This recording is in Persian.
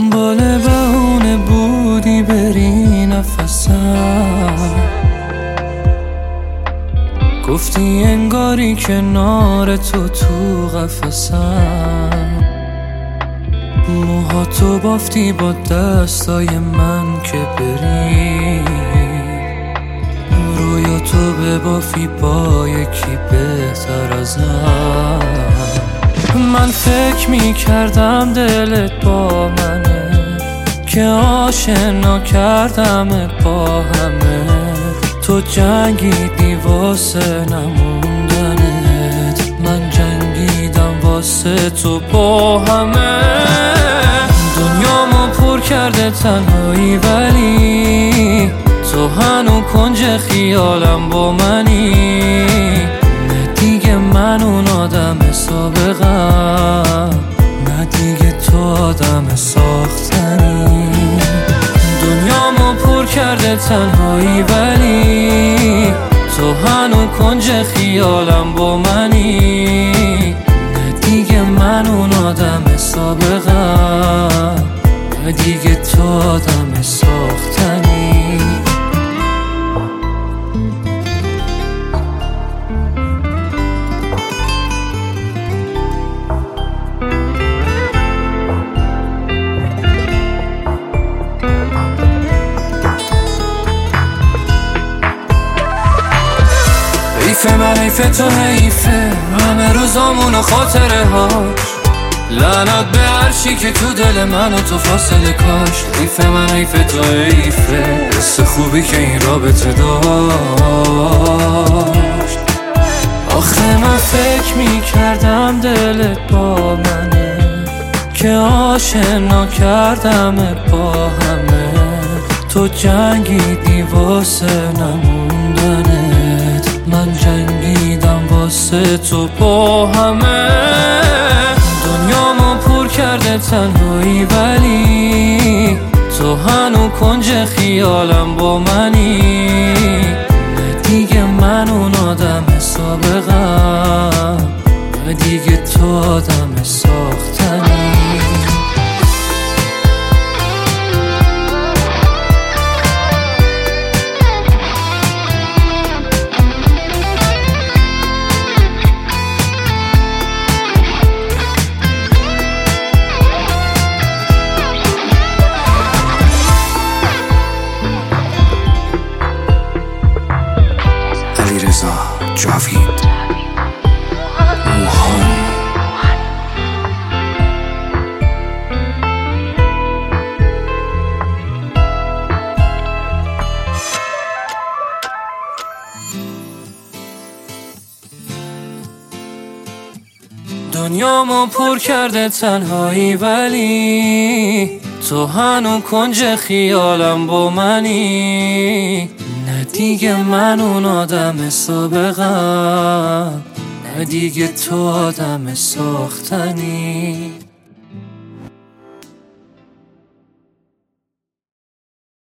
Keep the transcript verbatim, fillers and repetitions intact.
دنبال بهونه بودی بری نفسم، گفتی انگاری کنار تو تو قفسم. موهاتو بافتی با دستای من که بری، رویاتو ببافی با یکی بهتر ازم. من فکر میکردم دلت با منه، که آشنا کردمت با همه. تو جنگیدی واسه نموندنت، من جنگیدم واسه تو با همه. دنیامو پر کرده تنهایی، ولی تو هنو کنج خیالم با منی. نه دیگه من اون آدم سابقم، نه دیگه تو آدم ساختنی. دنیامو پر کرده تنهایی، ولی تو هنو کنج خیالم با منی. نه دیگه من اون آدم سابقم، نه دیگه تو آدم ساختنی. حیفه من حیفه تو حیفه، همه روزامون و خاطره هاش. لعنت به هرچی که تو دل من و تو فاصله کاشت. حیفه من حیفه تو حیفه، حس خوبی که این رابطه داشت. آخه من فکر میکردم دلت با منه، که آشنا کردمت با همه. تو جنگیدی واسه نموندنت، من جنگیدم واسه تو با همه. دنیامو پر کرده تنهایی، ولی تو هنو کنج خیالم با منی. نه دیگه من اون آدم سابقم، نه دیگه تو آدم ساختنی. جاوید موهان. دنیامو پر کرده تنهایی، ولی تو هنو کنج خیالم با منی. نه دیگه من اون آدم سابقم، نه دیگه تو آدم ساختنی.